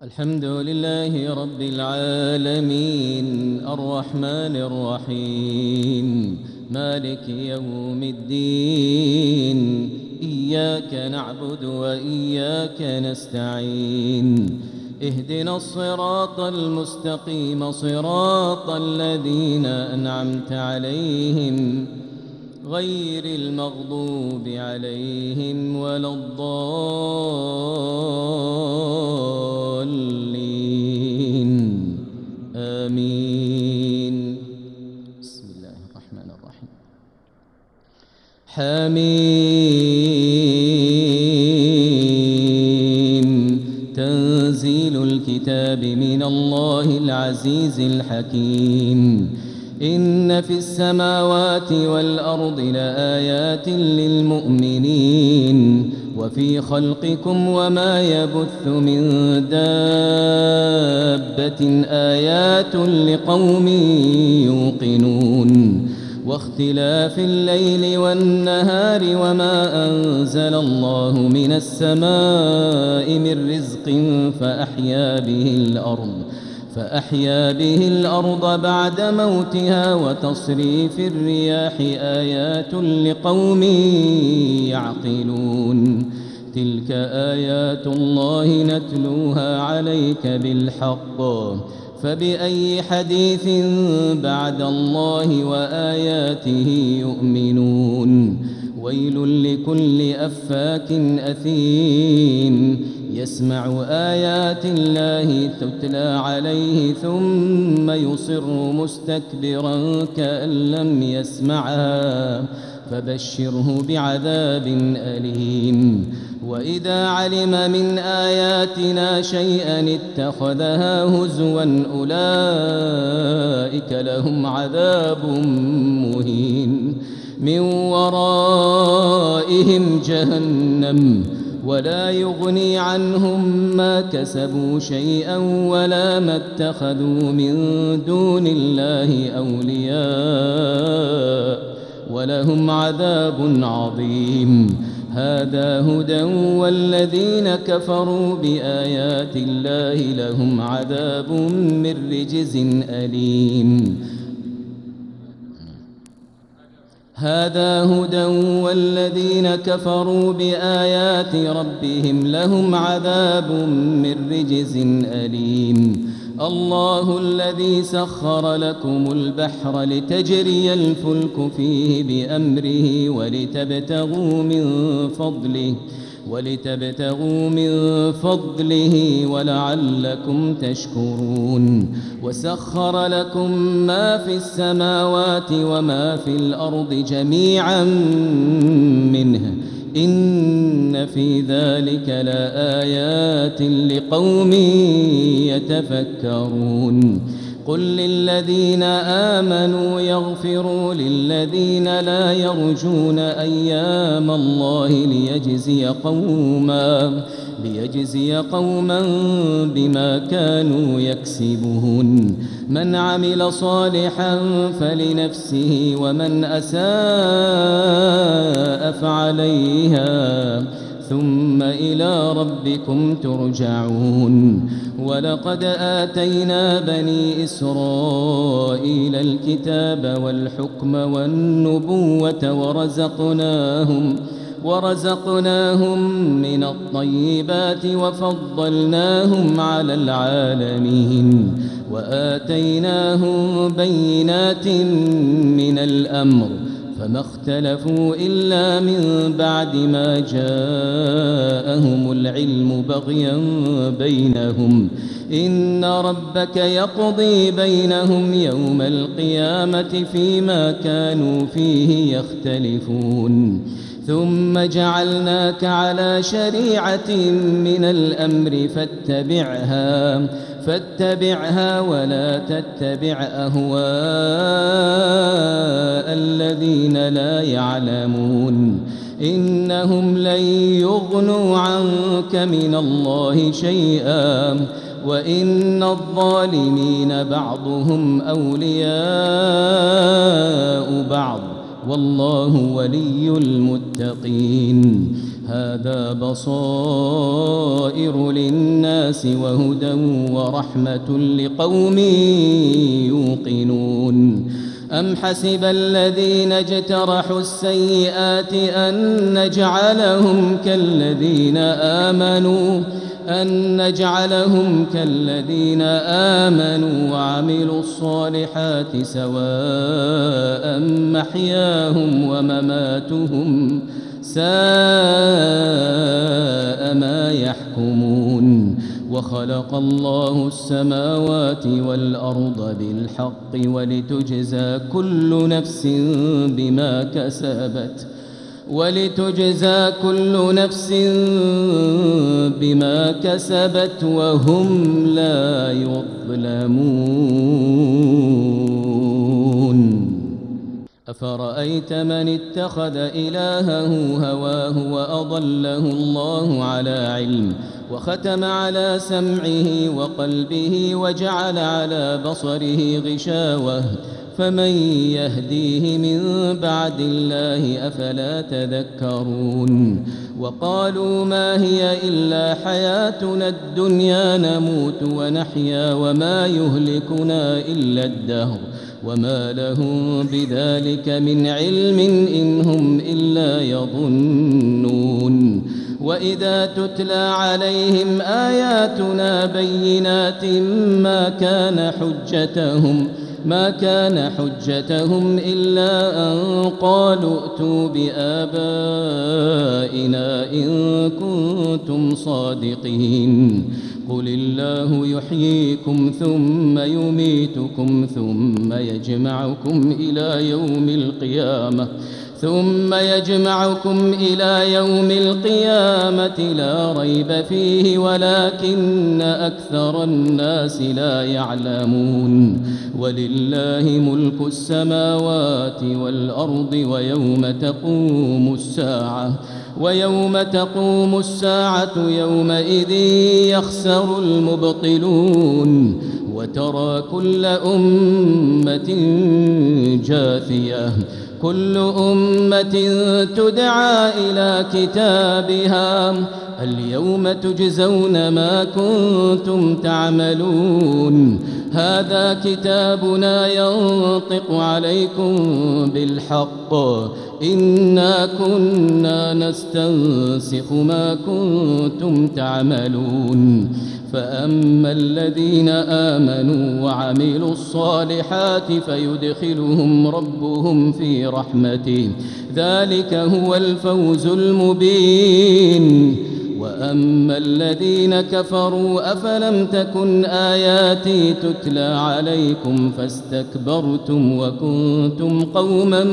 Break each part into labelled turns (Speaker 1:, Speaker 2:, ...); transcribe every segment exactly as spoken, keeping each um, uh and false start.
Speaker 1: الحمد لله رب العالمين الرحمن الرحيم مالك يوم الدين إياك نعبد وإياك نستعين اهدنا الصراط المستقيم صراط الذين أنعمت عليهم غير المغضوب عليهم ولا الضالين آمين. بسم الله الرحمن الرحيم. حميم. تنزيل الكتاب من الله العزيز الحكيم. إن في السماوات والأرض لآيات للمؤمنين وفي خلقكم وما يبث من دابة آيات لقوم يوقنون واختلاف الليل والنهار وما أنزل الله من السماء من رزق فأحيا به الأرض فأحيا به الأرض بعد موتها وتصريف الرياح آيات لقوم يعقلون. تلك آيات الله نتلوها عليك بالحق فبأي حديث بعد الله وآياته يؤمنون. ويل لكل أفاك أثيم يسمع آيات الله تتلى عليه ثم يصر مستكبرا كأن لم يسمعها فبشره بعذاب أليم. وإذا علم من آياتنا شيئا اتخذها هزوا أولئك لهم عذاب مهين من ورائهم جهنم ولا يغني عنهم ما كسبوا شيئا ولا ما اتخذوا من دون الله أولياء ولهم عذاب عظيم. هذا هدى والذين كفروا بآيات الله لهم عذاب من رجز أليم. هذا هدى والذين كفروا بآيات ربهم لهم عذاب من رجز أليم. الله الذي سخر لكم البحر لتجري الفلك فيه بأمره ولتبتغوا من فضله ولتبتغوا من فضله ولعلكم تشكرون. وسخر لكم ما في السماوات وما في الأرض جميعا منه إن في ذلك لآيات لقوم يتفكرون. قل للذين آمنوا يغفروا للذين لا يرجون أيام الله ليجزي قوما ليجزي قوما بما كانوا يكسبون. من عمل صالحا فلنفسه ومن أساء فعليها ثم إلى ربكم ترجعون. ولقد آتينا بني إسرائيل الكتاب والحكم والنبوة ورزقناهم ورزقناهم من الطيبات وفضلناهم على العالمين وآتيناهم بينات من الأمر فما اختلفوا إلا من بعد ما جاءهم العلم بغيا بينهم. إن ربك يقضي بينهم يوم القيامة فيما كانوا فيه يختلفون. ثم جعلناك على شريعة من الأمر فاتبعها فاتبعها ولا تتبع أهواء الذين لا يعلمون. إنهم لن يغنوا عنك من الله شيئا وإن الظالمين بعضهم أولياء بعض والله ولي المتقين. هذا بصائر للناس وهدى ورحمة لقوم يوقنون أم حسب الذين اجترحوا السيئات أن نجعلهم كالذين آمنوا أن نجعلهم كالذين آمنوا وعملوا الصالحات سواء محياهم ومماتهم ساء ما يحكمون وخلق الله السماوات والأرض بالحق ولتجزى كل نفس بما كسبت ولتجزى كل نفس بما كسبت وهم لا يظلمون أفرأيت من اتخذ إلهه هواه وأضله الله على علم وختم على سمعه وقلبه وجعل على بصره غشاوة فمن يهديه من بعد الله أفلا تذكرون وقالوا ما هي إلا حياتنا الدنيا نموت ونحيا وما يهلكنا إلا الدهر وما لهم بذلك من علم إن هم إلا يظنون وإذا تتلى عليهم آياتنا بينات ما كان حجتهم ما كان حجتهم إلا أن قالوا ائتوا بآبائنا إن كنتم صادقين قل الله يحييكم ثم يميتكم ثم يجمعكم إلى يوم القيامة ثم يجمعكم إلى يوم القيامة لا ريب فيه ولكن أكثر الناس لا يعلمون ولله ملك السماوات والأرض ويوم تقوم الساعة ويوم تقوم الساعة يومئذ يخسر المبطلون وترى كل أمة جاثية كل أمة تدعى إلى كتابها اليوم تجزون ما كنتم تعملون هذا كتابنا ينطق عليكم بالحق إنا كنا نستنسخ ما كنتم تعملون فأما الذين آمنوا وعملوا الصالحات فيدخلهم ربهم في رحمته ذلك هو الفوز المبين وأما الذين كفروا أفلم تكن آياتي تتلى عليكم فاستكبرتم وكنتم قوما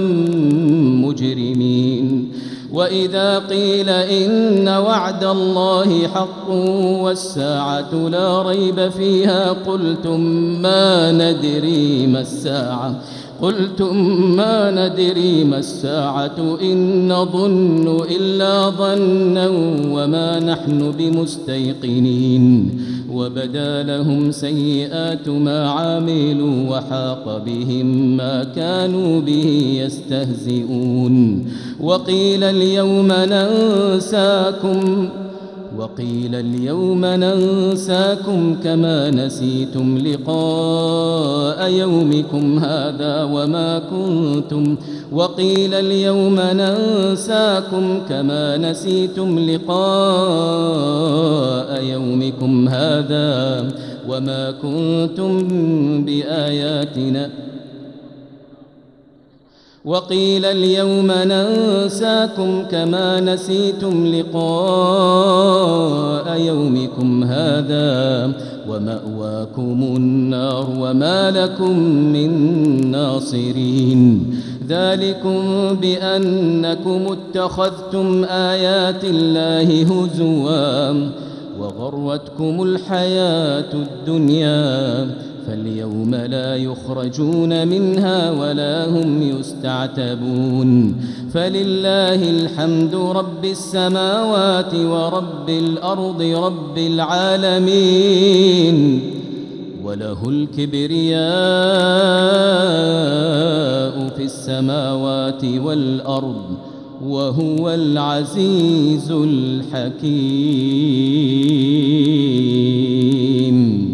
Speaker 1: مجرمين وإذا قيل إن وعد الله حق والساعة لا ريب فيها قلتم ما ندري ما الساعة قلتم ما ندري ما الساعة إن نظن إلا ظنا وما نحن بمستيقنين وبدا لهم سيئات ما عملوا وحاق بهم ما كانوا به يستهزئون وقيل اليوم ننساكم وقيل اليوم ننساكم كما نسيتم لقاء يومكم هذا وما كنتم وقيل اليوم ننساكم كما نسيتم لقاء يومكم هذا وما كنتم بآياتنا وقيل اليوم ننساكم كما نسيتم لقاء يومكم هذا ومأواكم النار وما لكم من ناصرين ذلكم بأنكم اتخذتم آيات الله هزوا وغرتكم الحياة الدنيا فاليوم لا يخرجون منها ولا هم يستعتبون فلله الحمد رب السماوات ورب الأرض رب العالمين وله الكبرياء في السماوات والأرض وهو العزيز الحكيم.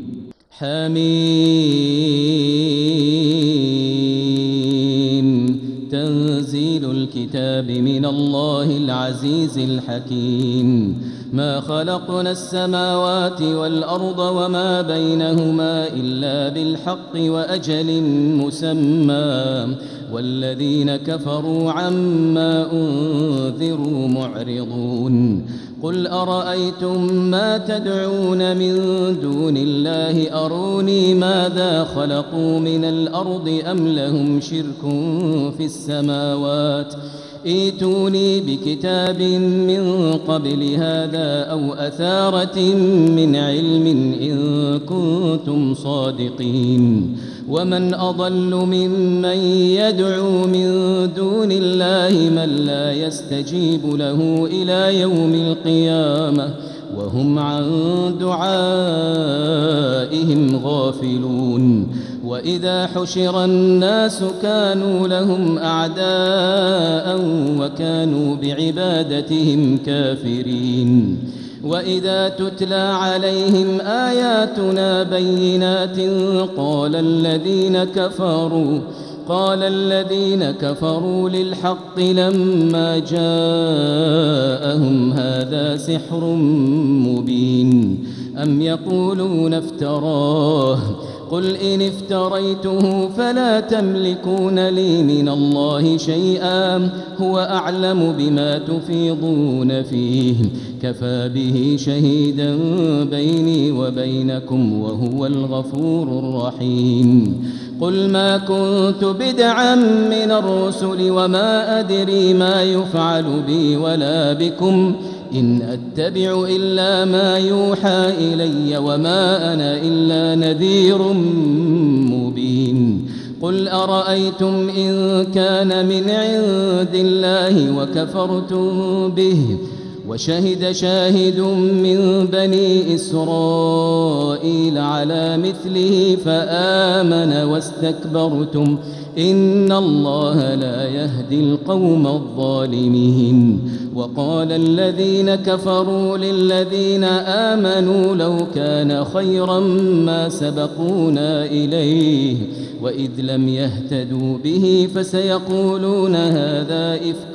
Speaker 1: حميم. تنزيل الكتاب من الله العزيز الحكيم. ما خلقنا السماوات والأرض وما بينهما إلا بالحق وأجل مسمى، والذين كفروا عما أنذروا معرضون. قل أرأيتم ما تدعون من دون الله أروني ماذا خلقوا من الأرض أم لهم شرك في السماوات ائتوني بكتاب من قبل هذا أو أثارة من علم إن كنتم صادقين. ومن أضل ممن يدعو من دون الله من لا يستجيب له إلى يوم القيامة وهم عن دعائهم غافلون. وإذا حشر الناس كانوا لهم أعداء وكانوا بعبادتهم كافرين. وإذا تتلى عليهم آياتنا بينات قال الذين كفروا قال الذين كفروا للحق لما جاءهم هذا سحر مبين أم يقولون افتراه قل إن افتريته فلا تملكون لي من الله شيئا هو أعلم بما تفيضون فيه كفى به شهيدا بيني وبينكم وهو الغفور الرحيم. قل ما كنت بدعا من الرسل وما أدري ما يفعل بي ولا بكم إن أتبع إلا ما يوحى إلي وما أنا إلا نذير مبين. قل أرأيتم إن كان من عند الله وكفرتم به وشهد شاهد من بني إسرائيل على مثله فآمن واستكبرتم إن الله لا يهدي القوم الظالمين. وقال الذين كفروا للذين آمنوا لو كان خيرا ما سبقونا إليه وإذ لم يهتدوا به فسيقولون هذا إفك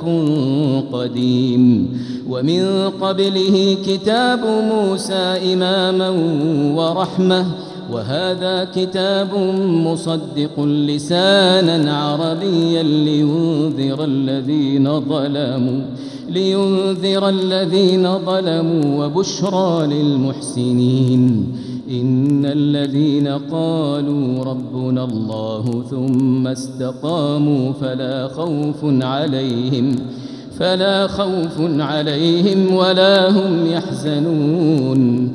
Speaker 1: قديم. ومن قبله كتاب موسى إماما ورحمة وهذا كتاب مصدق لسانا عربيا لينذر الذين ظلموا لينذر الذين ظلموا وبشرى للمحسنين. إن الذين قالوا ربنا الله ثم استقاموا فلا خوف عليهم فلا خوف عليهم ولا هم يحزنون.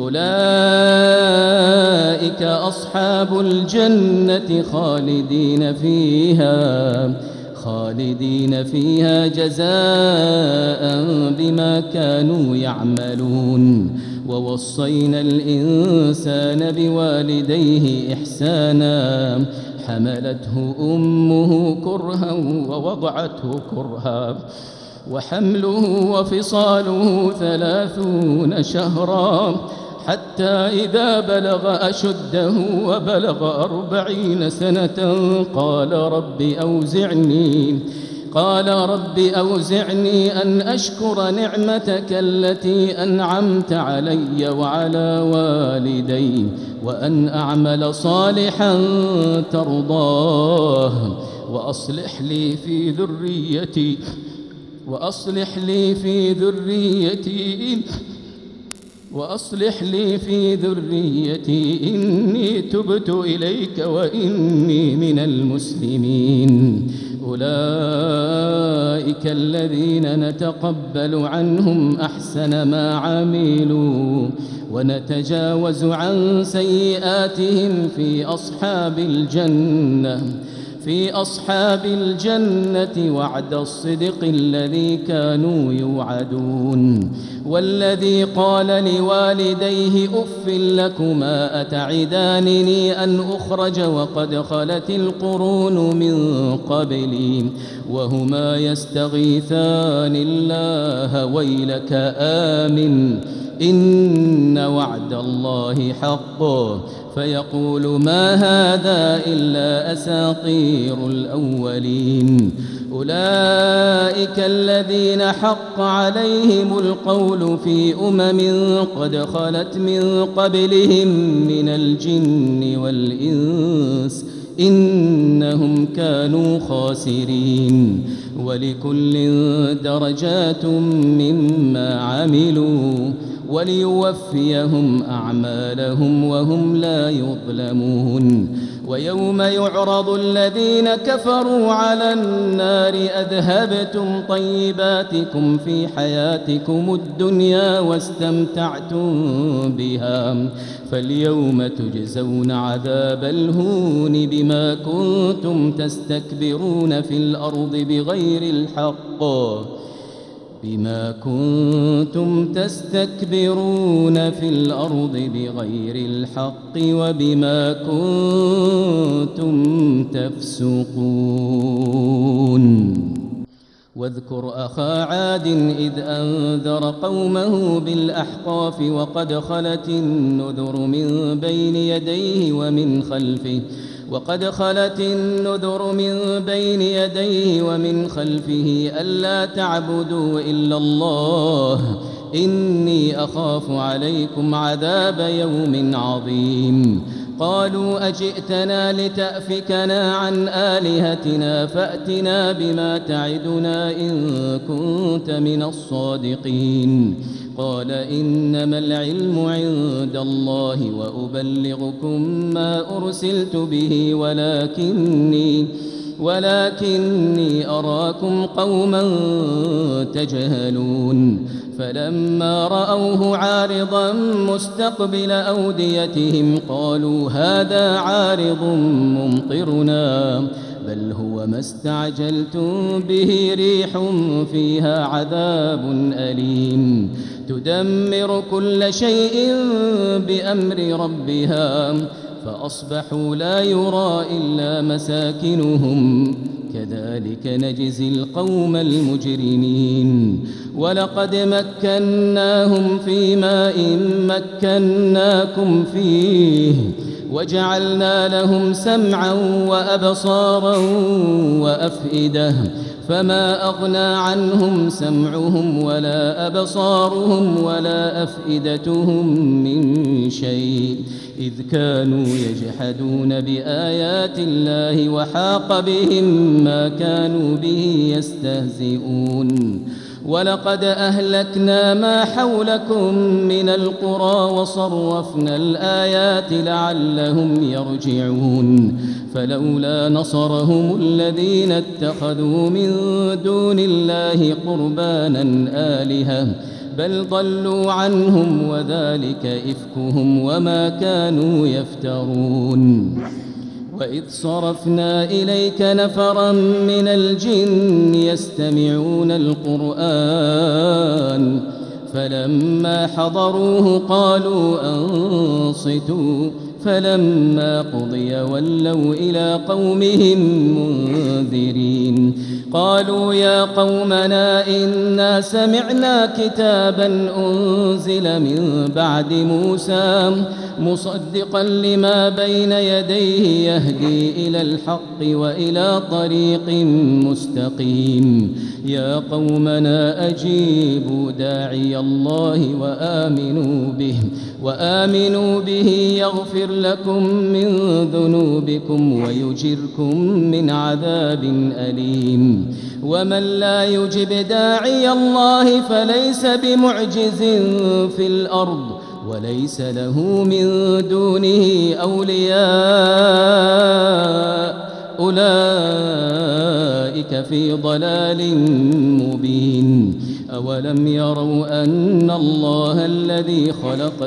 Speaker 1: أولئك أصحاب الجنة خالدين فيها خالدين فيها جزاء بما كانوا يعملون. ووصينا الإنسان بوالديه إحسانا حملته أمه كرها ووضعته كرها وحمله وفصاله ثلاثون شهرا حتى إذا بلغ أشده وبلغ أربعين سنة قال رب أوزعني قال رب أوزعني أن أشكر نعمتك التي أنعمت علي وعلى والدي وأن أعمل صالحا ترضاه وأصلح لي في ذريتي وأصلح لي في ذريتي وأصلح لي في ذريتي إني تبت إليك وإني من المسلمين. أولئك الذين نتقبل عنهم أحسن ما عملوا ونتجاوز عن سيئاتهم في أصحاب الجنة في أصحاب الجنة وعد الصدق الذي كانوا يوعدون والذي قال لوالديه أف لكما أتعدانني أن أخرج وقد خلت القرون من قبلي وهما يستغيثان الله ويلك آمن إن وعد الله حق فيقول ما هذا إلا أساطير الأولين أولئك الذين حق عليهم القول في أمم قد خلت من قبلهم من الجن والإنس إنهم كانوا خاسرين ولكل درجات مما عملوا وليوفيهم أعمالهم وهم لا يظلمون ويوم يعرض الذين كفروا على النار أذهبتم طيباتكم في حياتكم الدنيا واستمتعتم بها فاليوم تجزون عذاب الهون بما كنتم تستكبرون في الأرض بغير الحق بما كنتم تستكبرون في الأرض بغير الحق وبما كنتم تفسقون واذكر أخا عاد إذ أنذر قومه بالأحقاف وقد خلت النذر من بين يديه ومن خلفه وقد خلت النذر من بين يديه ومن خلفه ألا تعبدوا إلا الله إني أخاف عليكم عذاب يوم عظيم قالوا أجئتنا لتأفكنا عن آلهتنا فأتنا بما تعدنا إن كنت من الصادقين قال إنما العلم عند الله وأبلغكم ما أرسلت به ولكني ولكني أراكم قوما تجهلون فلما رأوه عارضا مستقبل أوديتهم قالوا هذا عارض ممطرنا بل هو ما استعجلتم به ريح فيها عذاب أليم تدمر كل شيء بأمر ربها فأصبحوا لا يرى إلا مساكنهم كذلك نجزي القوم المجرمين ولقد مكناهم في ماء مكناكم فيه وجعلنا لهم سمعا وأبصارا وأفئدة فما أغنى عنهم سمعهم ولا أبصارهم ولا أفئدتهم من شيء إذ كانوا يجحدون بآيات الله وحاق بهم ما كانوا به يستهزئون ولقد أهلكنا ما حولكم من القرى وصرفنا الآيات لعلهم يرجعون فلولا نصرهم الذين اتخذوا من دون الله قربانا آلهة بل ضلوا عنهم وذلك إفكهم وما كانوا يفترون وإذ صرفنا إليك نفرا من الجن يستمعون القرآن فلما حضروه قالوا أنصتوا فلما قضي ولوا إلى قومهم منذرين قالوا يا قومنا إنا سمعنا كتابا أنزل من بعد موسى مصدقا لما بين يديه يهدي إلى الحق وإلى طريق مستقيم يا قومنا أجيبوا داعي الله وآمنوا به وآمنوا به يغفر لكم من ذنوبكم ويجركم من عذاب أليم ومن لا يجب داعي الله فليس بمعجز في الأرض وليس له من دونه أولياء أولئك في ضلال مبين أولم يروا أن الله الذي خلق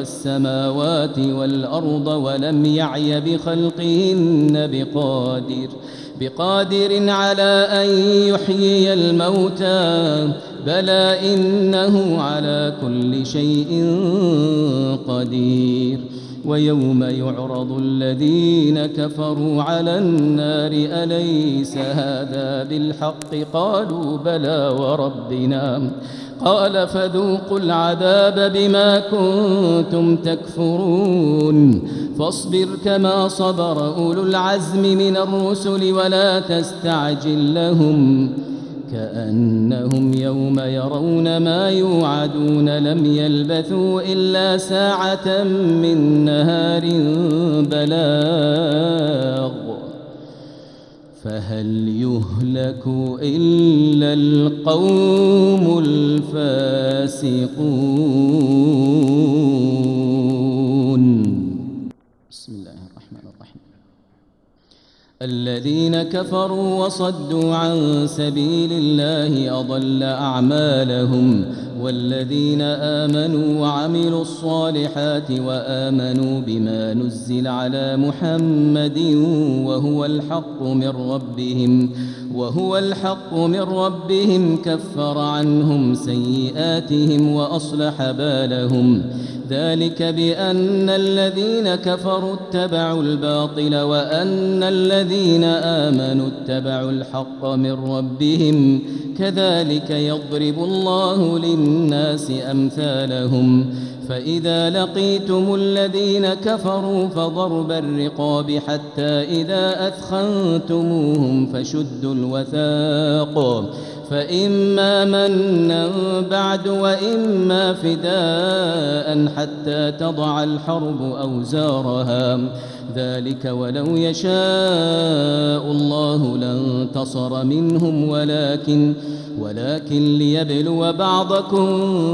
Speaker 1: السماوات والأرض ولم يعي بخلقهن بقادر بقادر على أن يحيي الموتى بلى إنه على كل شيء قدير. ويوم يعرض الذين كفروا على النار أليس هذا بالحق قالوا بلى وربنا قال فذوقوا العذاب بما كنتم تكفرون. فاصبر كما صبر أولو العزم من الرسل ولا تستعجل لهم كأنهم يوم يرون ما يوعدون لم يلبثوا إلا ساعة من نهار بلاغ فهل يهلك إلا القوم الفاسقون. بسم الله الرحمن الرحيم. الذين كفروا وصدوا عن سبيل الله أضل أعمالهم والذين آمنوا وعملوا الصالحات وآمنوا بما نزل على محمد وهو الحق من ربهم وهو الحق من ربهم كفر عنهم سيئاتهم وأصلح بالهم ذلك بأن الذين كفروا اتبعوا الباطل وأن الذين آمنوا اتبعوا الحق من ربهم كذلك يضرب الله للناس أمثالهم. فإذا لقيتم الذين كفروا فضرب الرقاب حتى إذا أثخنتموهم فشدوا الوثاق فإما منا بعد وإما فداء حتى تضع الحرب أوزارها ذلك ولو يشاء الله لانتصر منهم ولكن ولكن ليبلو بعضكم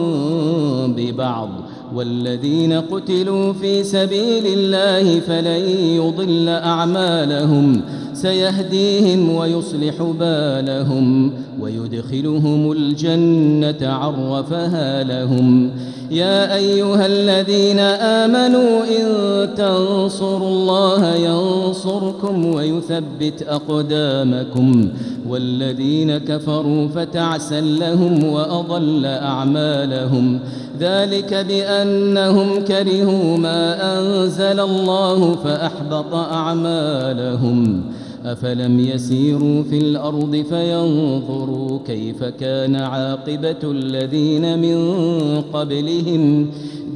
Speaker 1: ببعض والذين قتلوا في سبيل الله فلن يضل أعمالهم سيهديهم ويصلح بالهم ويدخلهم الجنة عرفها لهم. يا أيها الذين آمنوا إن تنصروا الله ينصركم ويثبت أقدامكم والذين كفروا فتعسا لهم وأضل أعمالهم ذلك بأنهم كرهوا ما أنزل الله فأحبط أعمالهم. أفلم يسيروا في الأرض فينظروا كيف كان عاقبة الذين من قبلهم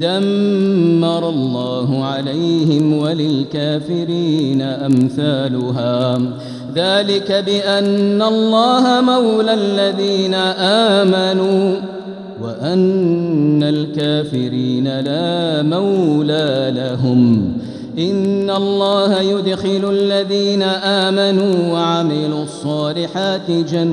Speaker 1: دمر الله عليهم وللكافرين أمثالها ذلك بأن الله مولى الذين آمنوا وأن الكافرين لا مولى لهم. إن الله يدخل الذين آمنوا وعملوا الصالحات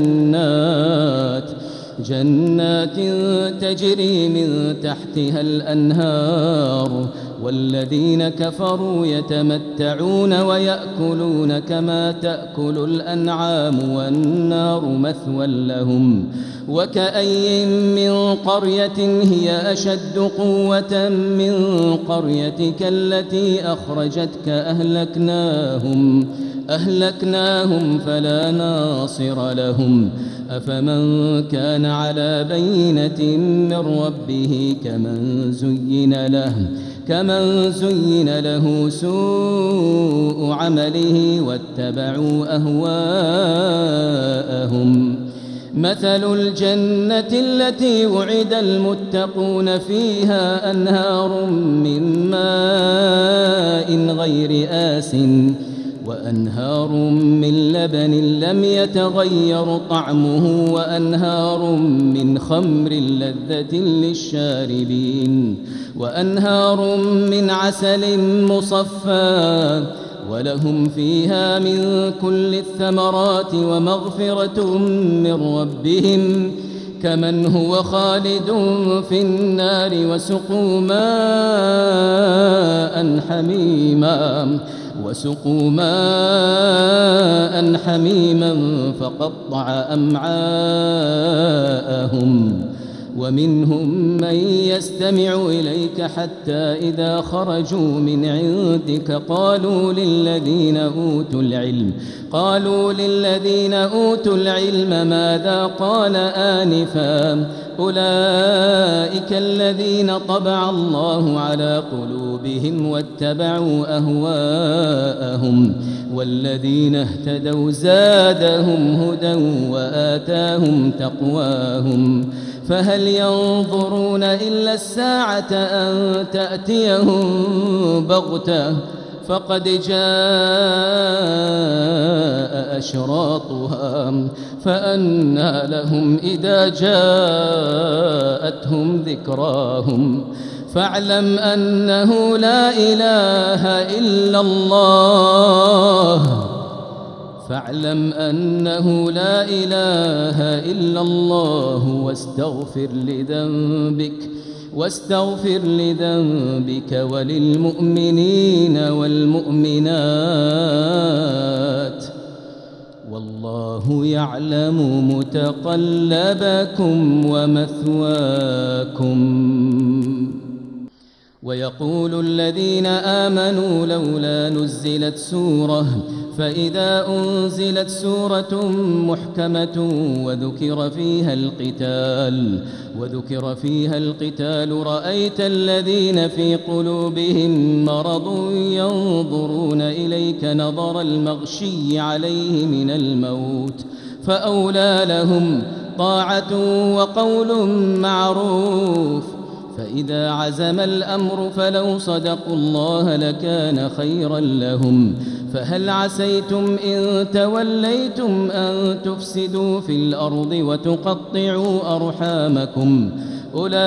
Speaker 1: جنات جنات تجري من تحتها الأنهار والذين كفروا يتمتعون ويأكلون كما تأكل الأنعام والنار مثوى لهم. وكأي من قرية هي أشد قوة من قريتك التي أخرجتك أهلكناهم أهلكناهم فلا ناصر لهم. أفمن كان على بينة من ربه كمن زين له كمن زين له سوء عمله واتبعوا أهواءهم. مثل الجنة التي وعد المتقون فيها أنهار من ماء غير آسٍ وأنهار من لبن لم يتغير طعمه وأنهار من خمر لذة للشاربين وأنهار من عسل مصفى ولهم فيها من كل الثمرات ومغفرة من ربهم كمن هو خالد في النار وسقوا ماء حميما وسقوا ماء حميما فقطع أمعاءهم ومنهم من يستمع إليك حتى إذا خرجوا من عندك قالوا للذين أوتوا العلم قالوا للذين أوتوا العلم ماذا قال آنفا أولئك الذين طبع الله على قلوبهم واتبعوا أهواءهم والذين اهتدوا زادهم هدى وآتاهم تقواهم فهل ينظرون إلا الساعة أن تأتيهم بغتة فقد جاء أشراطها فأنى لهم إذا جاءتهم ذكراهم فاعلم أنه لا إله إلا الله فاعلم أنه لا إله إلا الله واستغفر لذنبك واستغفر لذنبك وللمؤمنين والمؤمنات والله يعلم متقلبكم ومثواكم. ويقول الذين آمنوا لولا نزلت سورة فإذا أنزلت سورة محكمة وذكر فيها القتال وذكر فيها القتال رأيت الذين في قلوبهم مرض ينظرون إليك نظر المغشي عليه من الموت فأولى لهم طاعة وقول معروف فإذا عزم الأمر فلو صدقوا الله لكان خيرا لهم فهل عسيتم إن توليتم أن تفسدوا في الأرض وتقطعوا أرحامكم أولئك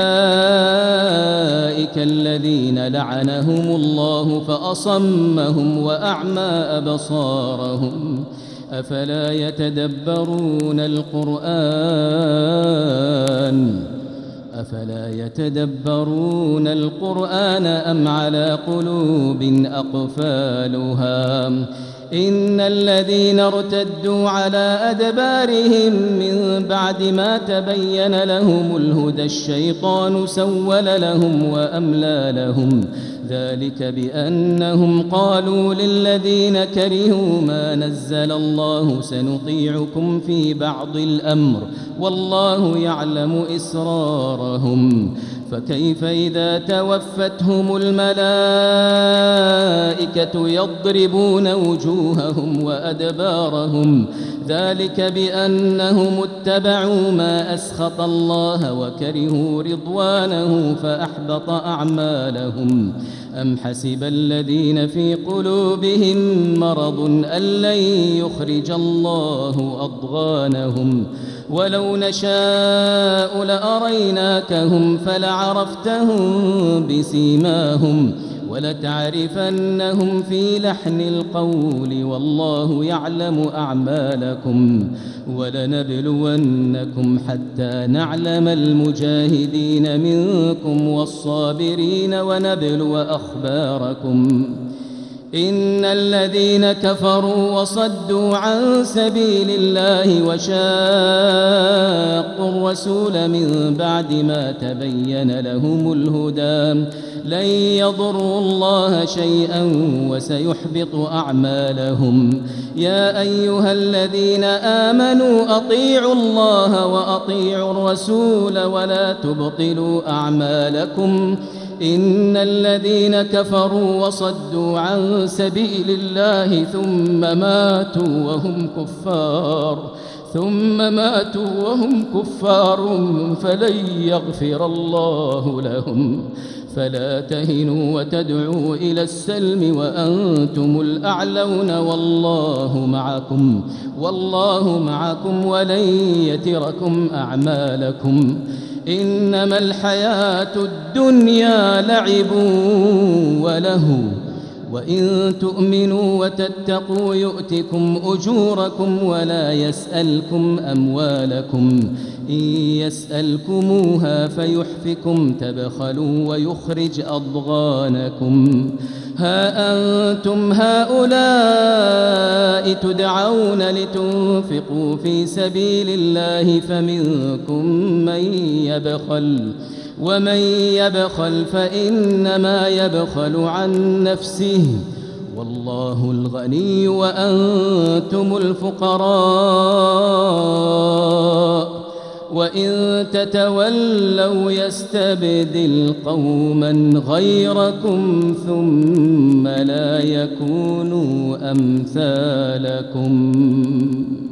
Speaker 1: الذين لعنهم الله فأصمهم وأعمى أبصارهم أفلا يتدبرون القرآن أفلا يتدبرون القرآن أم على قلوب أقفالها إن الذين ارتدوا على أدبارهم من بعد ما تبين لهم الهدى الشيطان سول لهم وأملى لهم ذلك بأنهم قالوا للذين كرهوا ما نزل الله سنطيعكم في بعض الأمر والله يعلم إسرارهم فكيف إذا توفتهم الملائكة يضربون وجوههم وأدبارهم ذلك بأنهم اتبعوا ما أسخط الله وكرهوا رضوانه فأحبط أعمالهم أم حسب الذين في قلوبهم مرض أن لن يخرج الله أضغانهم ولو نشاء لأريناكهم فلعرفتهم بسيماهم ولتعرفنهم في لحن القول والله يعلم أعمالكم ولنبلونكم حتى نعلم المجاهدين منكم والصابرين ونبلو أخباركم إن الذين كفروا وصدوا عن سبيل الله وشاقوا الرسول من بعد ما تبين لهم الهدى لن يضروا الله شيئا وسيحبط أعمالهم يا أيها الذين آمنوا أطيعوا الله وأطيعوا الرسول ولا تبطلوا أعمالكم إن الذين كفروا وصدوا عن سبيل الله ثم ماتوا وهم كفار ثم ماتوا وهم كفار فلن يغفر الله لهم فلا تهنوا وتدعوا إلى السلم وأنتم الأعلون والله معكم والله معكم ولن يتركم أعمالكم إنما الحياة الدنيا لعب وله وإن تؤمنوا وتتقوا يؤتكم أجوركم ولا يسألكم أموالكم إن يسألكموها فيحفكم تبخلوا ويخرج أضغانكم ها أنتم هؤلاء تدعون لتنفقوا في سبيل الله فمنكم من يبخل ومن يبخل فإنما يبخل عن نفسه والله الغني وأنتم الفقراء وإن تتولوا يستبدل قوما غيركم ثم لا يكونوا أمثالكم.